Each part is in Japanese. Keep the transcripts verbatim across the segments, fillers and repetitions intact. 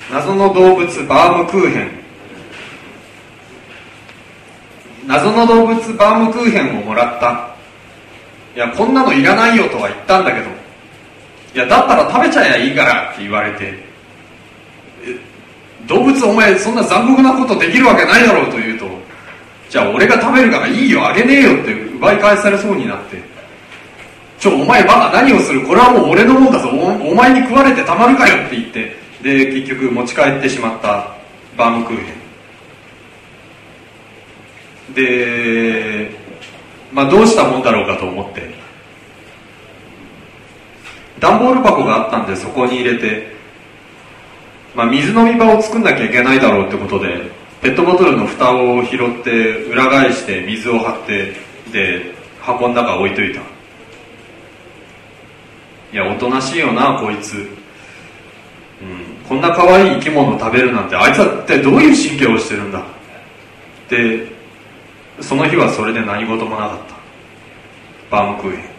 謎の動物バームクーヘン。謎の動物バームクーヘンをもらった。いや、こんなのいらないよとは言ったんだけど、いや、だったら食べちゃえばいいからって言われて、動物お前そんな残酷なことできるわけないだろうと言うと、じゃあ俺が食べるからいいよあげねえよって奪い返されそうになって、ちょお前バカ何をする、これはもう俺のもんだぞ、 お, お前に食われてたまるかよって言って、で結局持ち帰ってしまったバームクーヘンで、まあどうしたもんだろうかと思って、段ボール箱があったんでそこに入れて、まあ、水飲み場を作んなきゃいけないだろうってことでペットボトルの蓋を拾って裏返して水を張って、で箱の中置いといた。いやおとなしいよなこいつ、うん、こんな可愛い生き物を食べるなんて、あいつはってどういう神経をしてるんだ。でその日はそれで何事もなかった。バームクーヘン。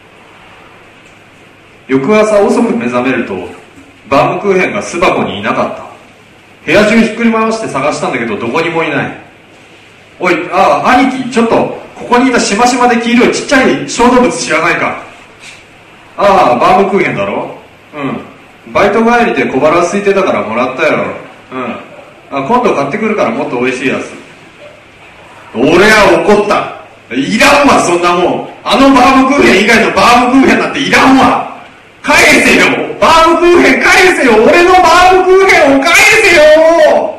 翌朝遅く目覚めるとバームクーヘンが巣箱にいなかった。部屋中ひっくり回して探したんだけどどこにもいない。おい、ああ兄貴、ちょっとここにいたしましまで黄色いちっちゃい小動物知らないか。ああバームクーヘンだろ。うん、バイト帰りで小腹空いてたからもらったよ。うん、あ今度買ってくるからもっと美味しいやつ。俺は怒った。いらんわそんなもん。あのバームクーヘン以外のバームクーヘンなんていらんわ。返せよバームクーヘン、返せよ俺のバームクーヘンを返せよ。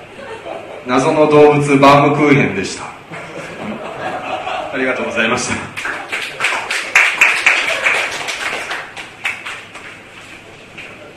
謎の動物バームクーヘンでした。ありがとうございました。